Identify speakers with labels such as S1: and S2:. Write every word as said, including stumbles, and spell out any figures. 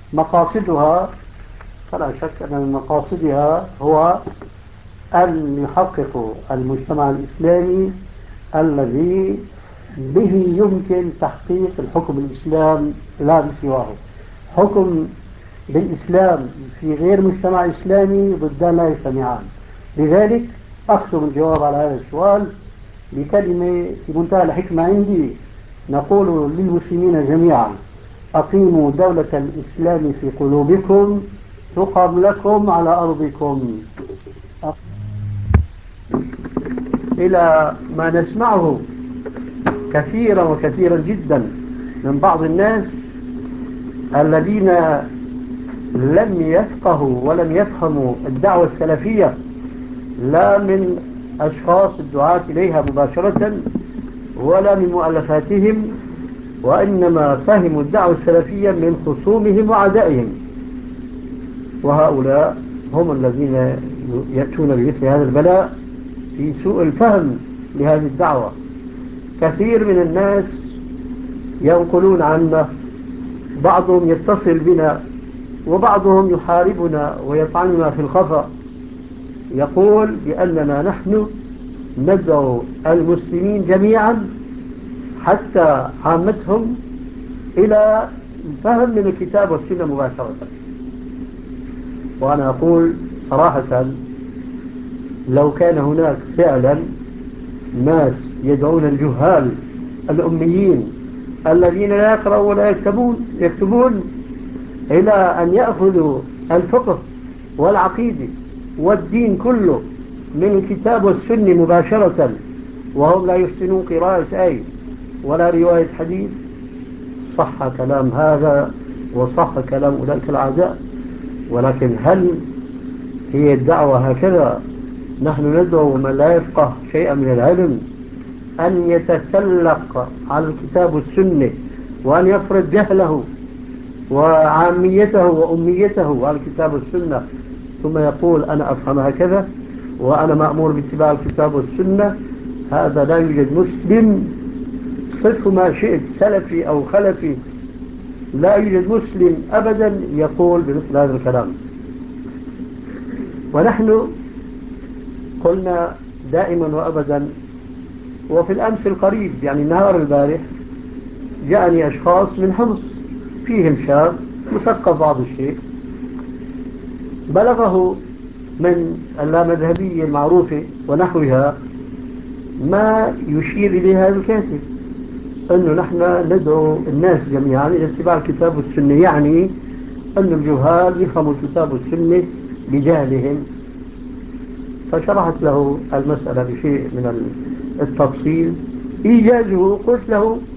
S1: مقاصدها فلا شك أن من مقاصدها هو أن يحقق المجتمع الإسلامي الذي به يمكن تحقيق الحكم الإسلام لا بسواه. حكم بالإسلام في غير مجتمع إسلامي ضدان لا يجتمعان. لذلك أختم الجواب على هذا السؤال بكلمة في منتهى الحكمة عندي: نقول للمسلمين جميعا أقيموا دولة الإسلام في قلوبكم تقم لكم على أرضكم. إلى ما نسمعه كثيرا وكثيرا جدا من بعض الناس الذين لم يفقهوا ولم يفهموا الدعوة السلفية، لا من أشخاص الدعاة إليها مباشرة ولا من مؤلفاتهم، وإنما فهموا الدعوة السلفية من خصومهم وعدائهم، وهؤلاء هم الذين يأتون بمثل هذا البلاء في سوء الفهم لهذه الدعوة. كثير من الناس ينقلون عنا، بعضهم يتصل بنا وبعضهم يحاربنا ويطعننا في الخفا، يقول بأننا نحن ندعو المسلمين جميعا حتى عامتهم إلى الفهم من الكتاب والسنة مباشرة. وأنا أقول صراحة لو كان هناك فعلا ناس يدعون الجهال الأميين الذين لا يقرأوا ولا يكتبون يكتبون إلى أن يأخذوا الفقه والعقيدة والدين كله من الكتاب والسنة مباشرة، وهم لا يحسنون قراءة آية ولا رواية حديث، صح كلام هذا وصح كلام أولئك الأعداء. ولكن هل هي الدعوة هكذا؟ نحن ندعو من لا يفقه شيئا من العلم أن يتسلق على الكتاب والسنة وأن يفرض جهله وعاميته وأميته على الكتاب والسنة، ثم يقول أنا أفهم هكذا وأنا مأمور باتباع الكتاب والسنة. هذا لا يوجد مسلم، صف ما شئت سلفي أو خلفي، لا يوجد مسلم أبدا يقول بمثل هذا الكلام. ونحن قلنا دائما وأبدا، وفي الأمس القريب يعني النهار البارح جاءني أشخاص من حمص فيهم شاب مثقف بعض الشيء، بلغه من اللامذهبية المعروفة ونحوها ما يشير إليه هذا الكاتب، أنه نحن ندعو الناس جميعا إلى اتباع الكتاب والسنة، يعني أن الجهال يفهموا الكتاب والسنة بجهلهم. فشرحت له المسألة بشيء من التفصيل. إيجازه قلت له